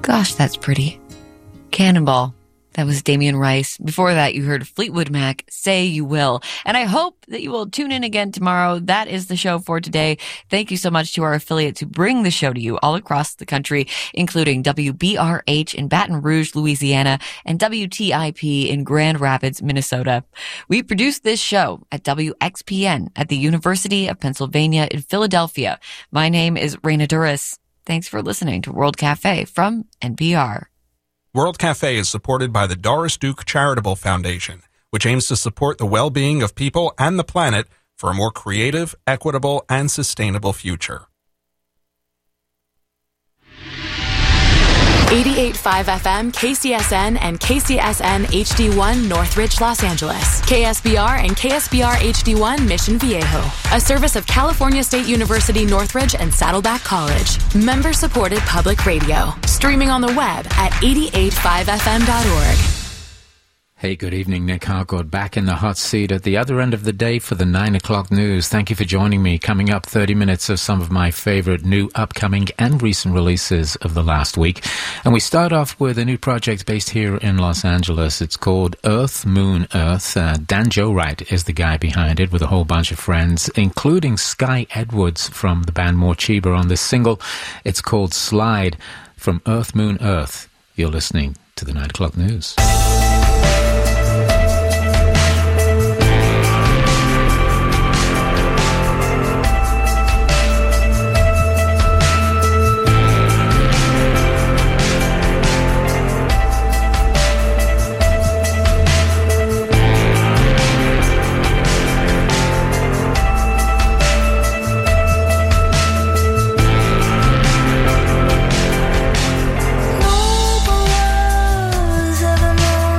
Gosh, that's pretty. Cannonball. That was Damien Rice. Before that, you heard Fleetwood Mac, Say You Will. And I hope that you will tune in again tomorrow. That is the show for today. Thank you so much to our affiliates who bring the show to you all across the country, including WBRH in Baton Rouge, Louisiana, and WTIP in Grand Rapids, Minnesota. We produce this show at WXPN at the University of Pennsylvania in Philadelphia. My name is Raina Duras. Thanks for listening to World Cafe from NPR. World Cafe is supported by the Doris Duke Charitable Foundation, which aims to support the well-being of people and the planet for a more creative, equitable, and sustainable future. 88.5 FM, KCSN, and KCSN HD1 Northridge, Los Angeles. KSBR and KSBR HD1 Mission Viejo. A service of California State University Northridge and Saddleback College. Member-supported public radio. Streaming on the web at 885fm.org. Hey, good evening. Nick Harcourt back in the hot seat at the other end of the day for the 9 o'clock news. Thank you for joining me. Coming up, 30 minutes of some of my favorite new, upcoming, and recent releases of the last week. And we start off with a new project based here in Los Angeles. It's called Earth, Moon, Earth. Dan Joe-Wright is the guy behind it with a whole bunch of friends, including Sky Edwards from the band Morcheeba on this single. It's called Slide. From Earth, Moon, Earth, you're listening to the 9 o'clock news. Nobody has ever known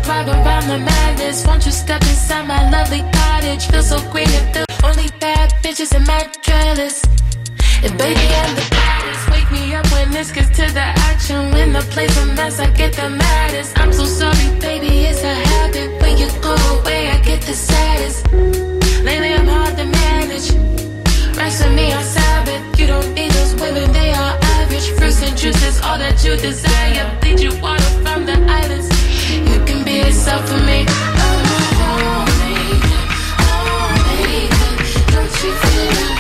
vibe around the madness. Won't you step inside my lovely cottage? Feel so great and feel only bad bitches in my trellis. And baby, I'm the baddest. Wake me up when this gets to the action. When the play's a mess, I get the maddest. I'm so sorry, baby, it's a habit. When you go away, I get the saddest. Lately, I'm hard to manage. Rest with me on Sabbath. You don't need those women, they are average. Fruits and juices, all that you desire. Bleed you water from the islands. You can be yourself for me. I'm a homemaker, homemaker. Don't you feel it?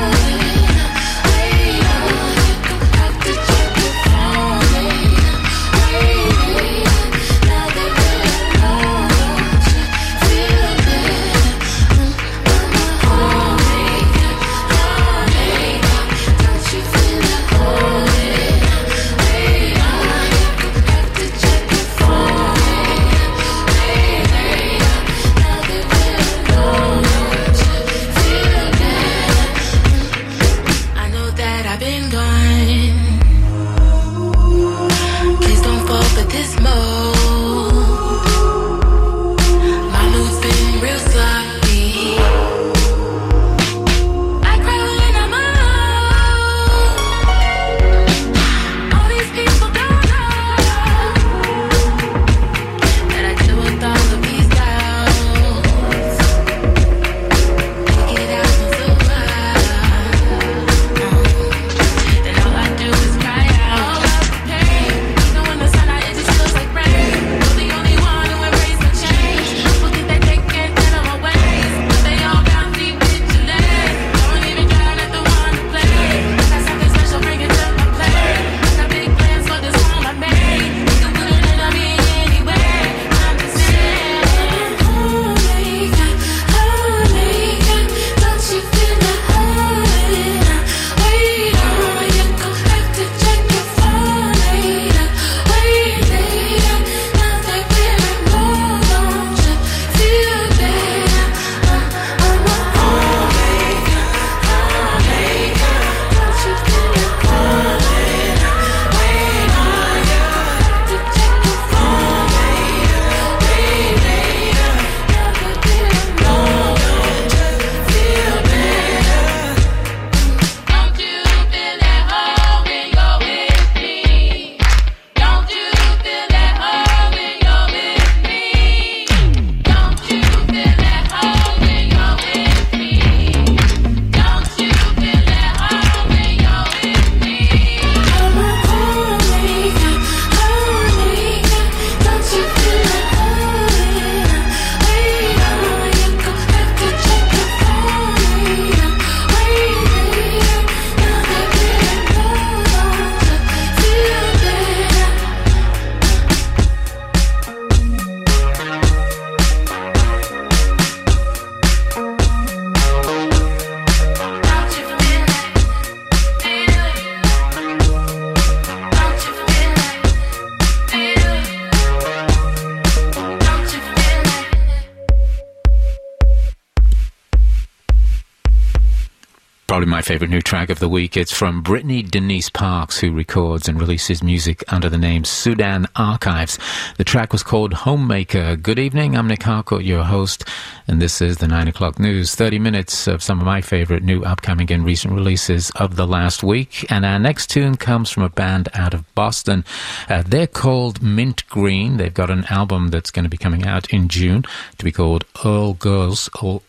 Probably my favourite new track of the week. It's from Brittany Denise Parks, who records and releases music under the name Sudan Archives. The track was called Homemaker. Good evening, I'm Nick Harcourt, your host, and this is the 9 o'clock news. 30 minutes of some of my favourite new, upcoming and recent releases of the last week. And our next tune comes from a band out of Boston. They're called Mint Green. They've got an album that's going to be coming out in June to be called All Girls, Go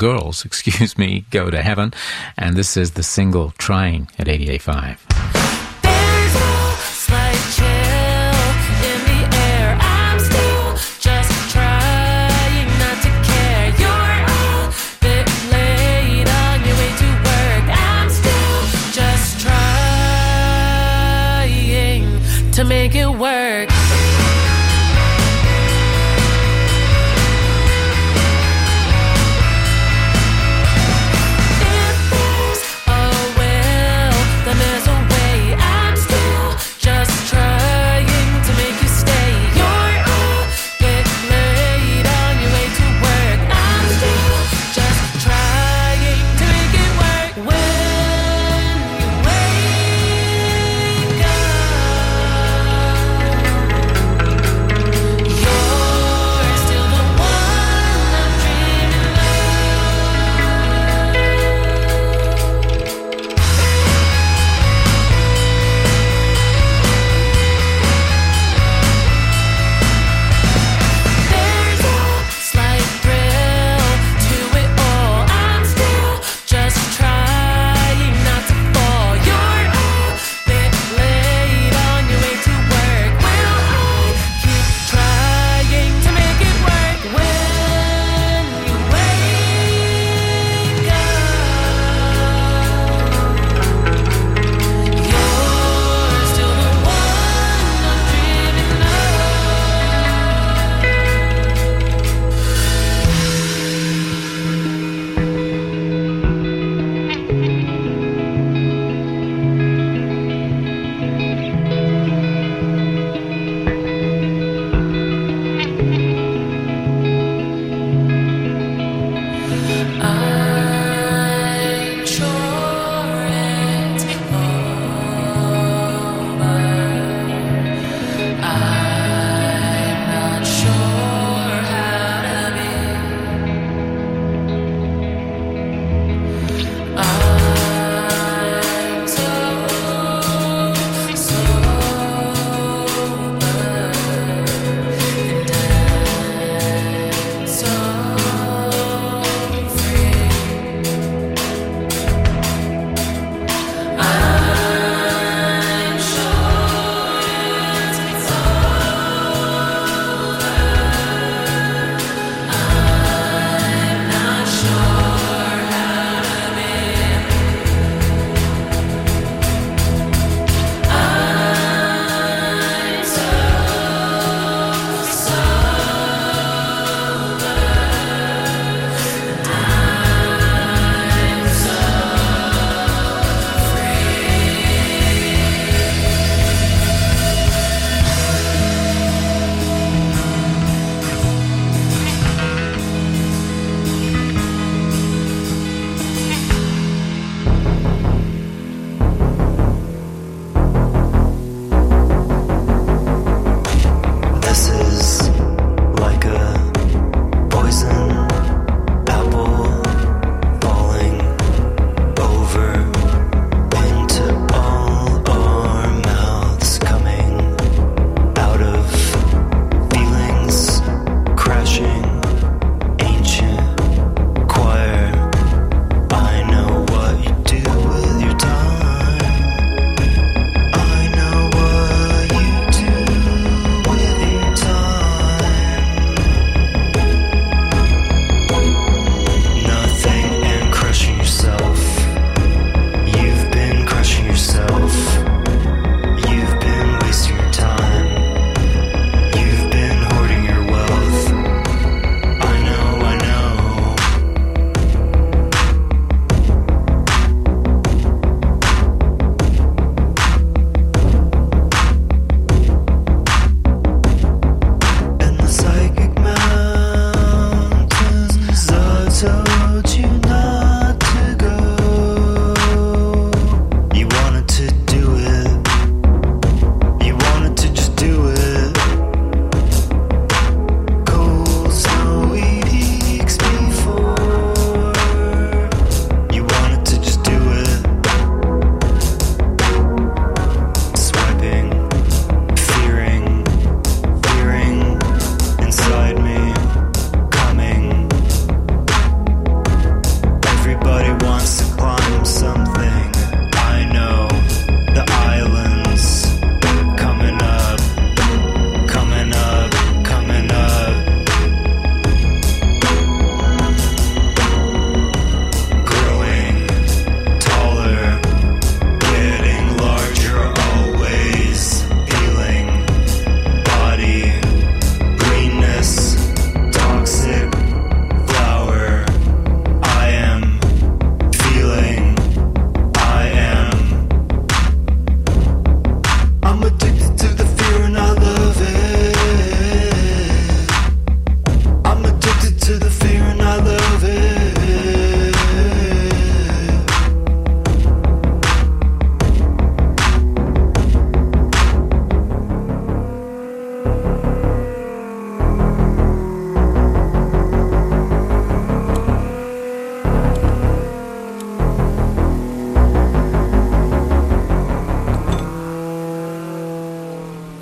to Heaven. And this is the single Trying at 88.5. There's no slight chill in the air. I'm still just trying not to care. You're a bit late on your way to work. I'm still just trying to make it work. There's a way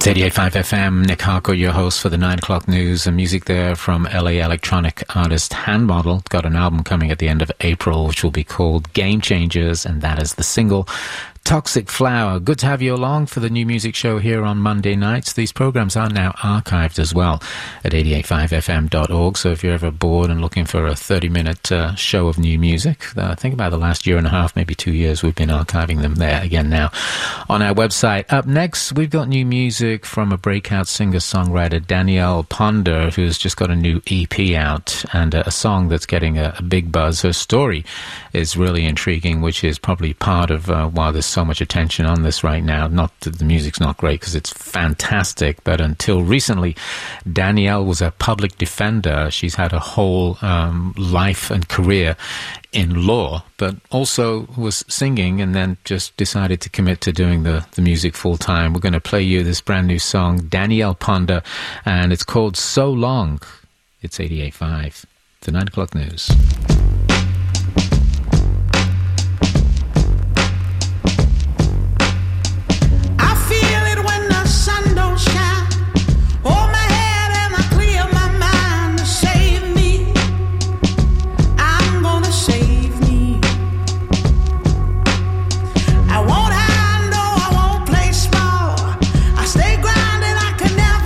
It's 88.5 FM. Nick Harcourt, your host for the 9 o'clock news. And music there from LA electronic artist Handmodel. Got an album coming at the end of April, which will be called Game Changers, and that is the single Toxic Flower. Good to have you along for the new music show here on Monday nights. These programs are now archived as well at 885fm.org. So if you're ever bored and looking for a 30-minute show of new music, I think about the last year and a half, maybe 2 years, we've been archiving them there again now on our website. Up next, we've got new music from a breakout singer-songwriter, Danielle Ponder, who's just got a new EP out and a song that's getting a big buzz. Her story is really intriguing, which is probably part of why there's so much attention on this right now. Not that the music's not great, because it's fantastic, but until recently, Danielle was a public defender. She's had a whole life and career in law, but also was singing and then just decided to commit to doing the music full time. We're going to play you this brand new song, Danielle Ponder, and it's called So Long. It's 88.5, the 9 o'clock news.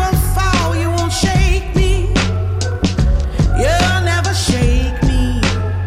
You'll never shake me.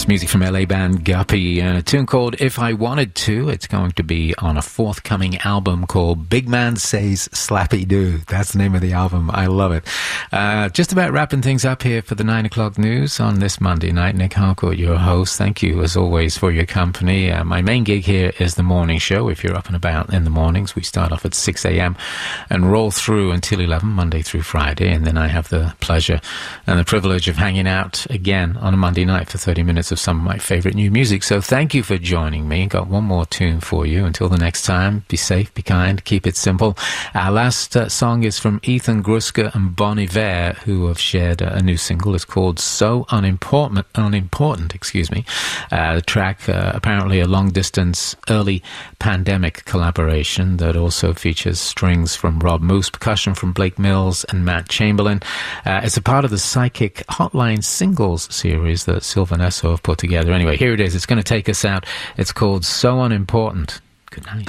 music from LA band Guppy and a tune called If I Wanted To. It's going to be on a forthcoming album called Big Man Says Slappy Do. That's the name of the album. I love it. Just about wrapping things up here for the 9 o'clock news on this Monday night. Nick Harcourt, your host. Thank you as always for your company. My main gig here is the morning show. If you're up and about in the mornings, we start off at 6 a.m. and roll through until 11, Monday through Friday. And then I have the pleasure and the privilege of hanging out again on a Monday night for 30 minutes of some of my favorite new music. So thank you for joining me. Got one more tune for you. Until the next time, be safe, be kind, keep it simple. Our last song is from Ethan Gruska and Bon Iver, who have shared a new single. It's called So Unimportant, the track, apparently a long-distance early pandemic collaboration that also features strings from Rob Moose, percussion from Blake Mills and Matt Chamberlain. It's a part of the Psychic Hotline Singles series that Sylvan Esso have put together. Anyway, here it is. It's going to take us out. It's called So Unimportant. Good night.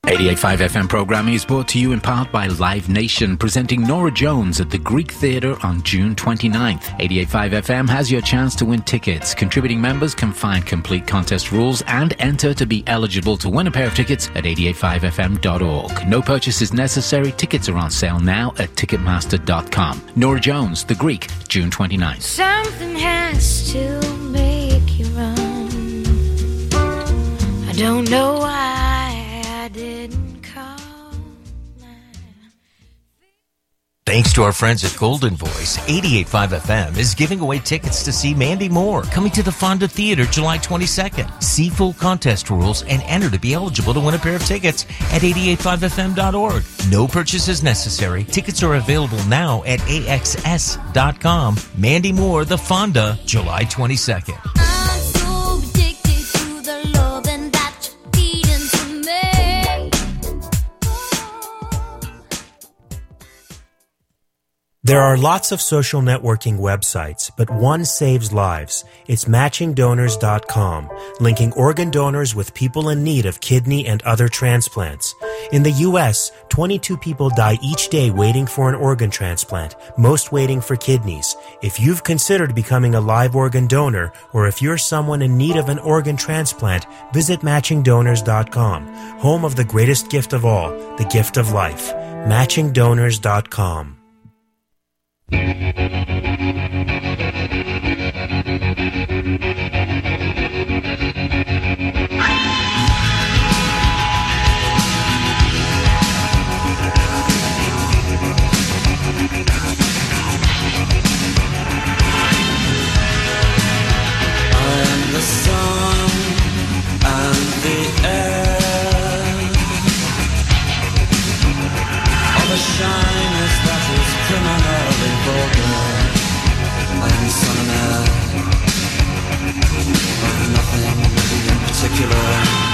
88.5 FM programming is brought to you in part by Live Nation, presenting Norah Jones at the Greek Theatre on June 29th. 88.5 FM has your chance to win tickets. Contributing members can find complete contest rules and enter to be eligible to win a pair of tickets at 885fm.org. No purchase is necessary. Tickets are on sale now at ticketmaster.com. Norah Jones, the Greek, June 29th. Something has to make you run. I don't know why. Thanks to our friends at Golden Voice, 88.5 FM is giving away tickets to see Mandy Moore coming to the Fonda Theater July 22nd. See full contest rules and enter to be eligible to win a pair of tickets at 885fm.org. No purchase is necessary. Tickets are available now at axs.com. Mandy Moore, the Fonda, July 22nd. There are lots of social networking websites, but one saves lives. It's MatchingDonors.com, linking organ donors with people in need of kidney and other transplants. In the U.S., 22 people die each day waiting for an organ transplant, most waiting for kidneys. If you've considered becoming a live organ donor, or if you're someone in need of an organ transplant, visit MatchingDonors.com, home of the greatest gift of all, the gift of life. MatchingDonors.com. The sun and the air, all the shyness that is criminally vulgar. I am the sun and air of nothing in particular.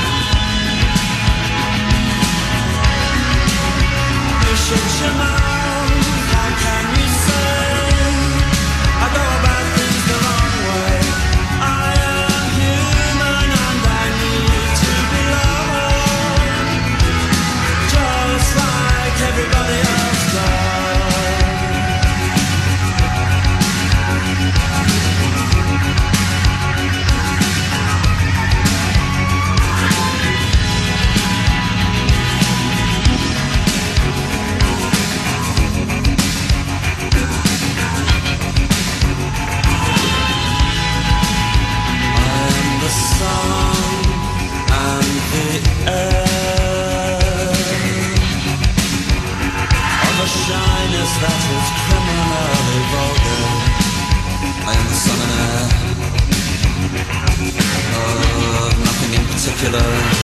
You should chill out, how can you say I go about things the wrong way? I am human and I need to be loved, just like everybody else does. Shyness that is criminally vulgar. I am the sun and air of nothing in particular.